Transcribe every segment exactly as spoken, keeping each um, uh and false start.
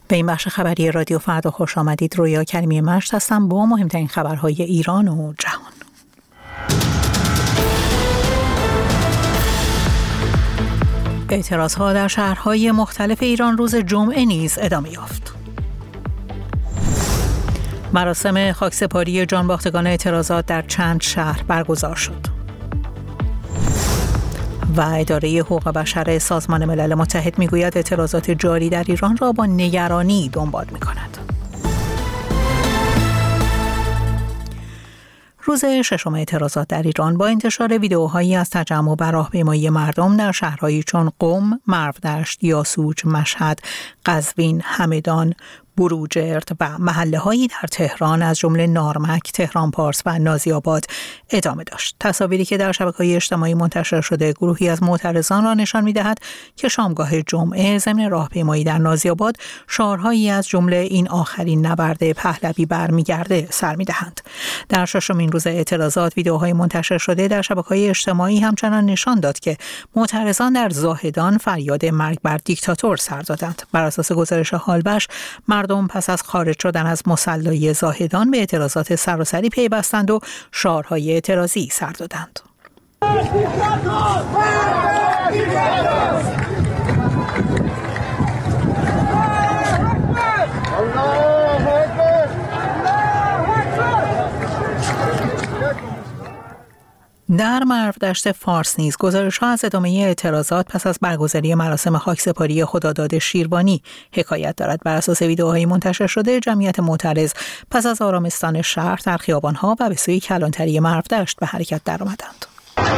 به این بخش خبری رادیو فردا خوش آمدید. رویا کریمی مشت هستم با مهمترین خبرهای ایران و جهان. اعتراضها در شهرهای مختلف ایران روز جمعه نیز ادامه یافت. مراسم خاکسپاری جانباختگان اعتراضات در چند شهر برگزار شد. و اداره حقوق بشر سازمان ملل متحد میگوید اعتراضات جاری در ایران را با نگرانی دنبال می‌کند. روز ششم اعتراضات در ایران با انتشار ویدئوهایی از تجمع بر راهپیمایی مردم در شهرهایی چون قم، مرودشت، یاسوج، مشهد، قزوین، همدان، بروجرد و محله‌هایی در تهران از جمله نارمک، تهران پارس و نازی‌آباد ادامه داشت. تصاویری که در شبکه‌های اجتماعی منتشر شده گروهی از معترضان را نشان می‌دهد که شامگاه جمعه ضمن راهپیمایی در نازی‌آباد شعارهایی از جمله این آخرین نبرد پهلوی برمیگرده سر می‌دهند. در ششمین روز اعتراضات ویدئوهای منتشر شده در شبکه‌های اجتماعی همچنان نشان داد که معترضان در زاهدان فریاد مرگ بر دیکتاتور سر دادند. بر اساس گزارش هالبش مردم پس از خارج شدن از مصلی زاهدان به اعتراضات سراسری پیوستند و شعارهای اعتراضی سر دادند. در مرودشت فارس نیز گزارش‌ها از ادامه اعتراضات پس از برگزاری مراسم خاکسپاری خداداد شیروانی حکایت دارد. بر اساس ویدئوهای منتشر شده جمعیت معترض پس از آرامستان شهر در خیابان‌ها و به سوی کلانتری مرودشت به حرکت درآمدند.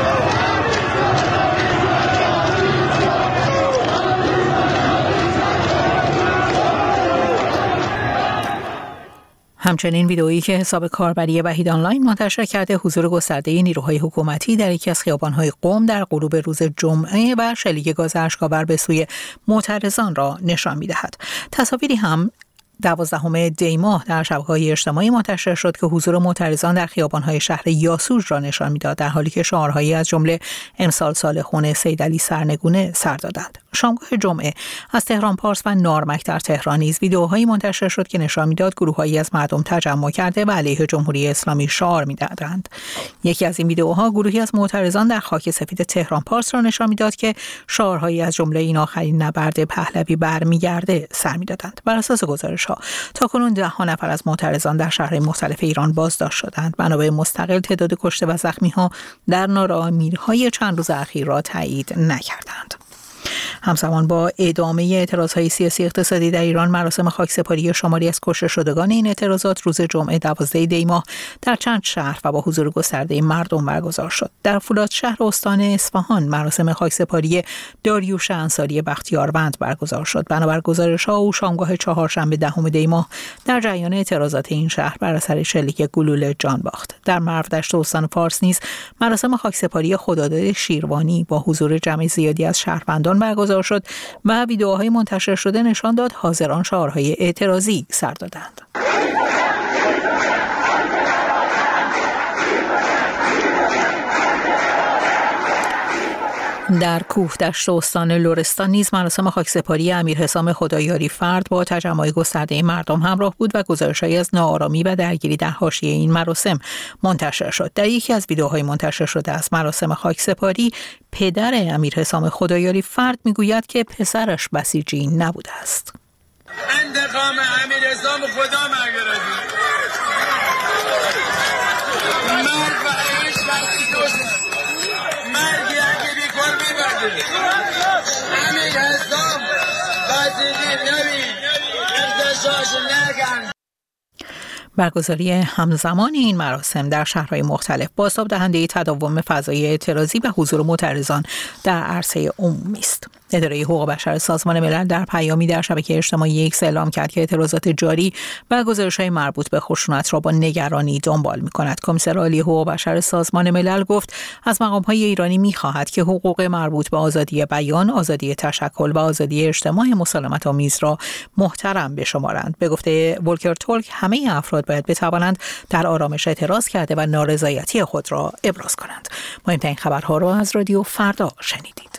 همچنین ویدئویی که حساب کاربری وحید آنلاین منتشر کرده حضور گسترده نیروهای حکومتی در یکی از خیابان‌های قم در غروب روز جمعه و شلیک گاز اشک‌آور به سوی معترضان را نشان می‌دهد. تصاویری هم دوازدهم دی ماه در شبکه‌های اجتماعی منتشر شد که حضور معترضان در خیابان‌های شهر یاسوج را نشان می‌داد، در حالی که شعارهایی از جمله امسال سال خون سیدعلی سرنگونه سر دادند. شامگاه جمعه از تهران پارس و نارمک در تهران نیز ویدئوهایی منتشر شد که نشان می‌داد گروه‌هایی از مردم تجمع کرده و علیه جمهوری اسلامی شعار می‌دادند. یکی از این ویدئوها گروهی از معترضان در خاک سفید تهران پارس را نشان می‌داد که شعارهایی از جمله این آخرین نبرد پهلوی برمیگرده سر می‌دادند. بر اساس گزارش تاکنون ده ها نفر از معترضان در شهرهای مختلف ایران بازداشت شدند. منابع مستقل تعداد کشته و زخمی‌ها در نارامی‌های چند روز اخیر را تایید نکردند. همزمان با ادامه اعتراضهای سیاسی اقتصادی در ایران، مراسم خاکسپاری شماری از کشته شدگان این اعتراضات روز جمعه دوازده دی ماه در چند شهر و با حضور گسترده مردم برگزار شد. در فولاد شهر استان اصفهان مراسم خاکسپاری داریوش انصاری بختیاروند برگزار شد. بنابر گزارش‌ها او شامگاه چهارشنبه دهم دی ماه در جریان اعتراضات این شهر بر اثر شلیک گلوله جان باخت. در مرودشت استان فارس نیز مراسم خاکسپاری خداداد شیروانی با حضور جمع زیادی از شهروندان برگزار شد و ویدئوهای منتشر شده نشان داد حاضران شعارهای اعتراضی سر دادند. در کوهدشت استان لرستان نیز مراسم خاکسپاری امیر حسام خدایاری فرد با تجمع گسترده مردم همراه بود و گزارش‌هایی از ناآرامی و درگیری در حاشیه این مراسم منتشر شد. در یکی از ویدئوهای منتشر شده از مراسم خاکسپاری پدر امیر حسام خدایاری فرد میگوید که پسرش بسیجی نبوده است. انتقام امیر حسام خدا مگرد مرد و عیش وقتی دوست مرگی اگه بیکار میبرده امیر حسام بسیجی نبید انتشاش نگن. برگزاری همزمان این مراسم در شهرهای مختلف بازتاب دهنده تداوم فضای اعتراضی و حضور معترضان در عرصه عمومی است. اداره حقوق بشر سازمان ملل در پیامی در شبکه اجتماعی ایکس اعلام کرد که اعتراضات جاری و گزارش‌های مربوط به خشونت را با نگرانی دنبال می‌کند. کمیسر عالی حقوق بشر سازمان ملل گفت از مقام‌های ایرانی می‌خواهد که حقوق مربوط به آزادی بیان، آزادی تشکل و آزادی اجتماع مسالمت‌آمیز را محترم بشمارند. به گفته ولکر تولک همه افراد باید بتوانند در آرامش اعتراض کرده و نارضایتی خود را ابراز کنند. مهمترین خبرها را از رادیو فردا شنیدید.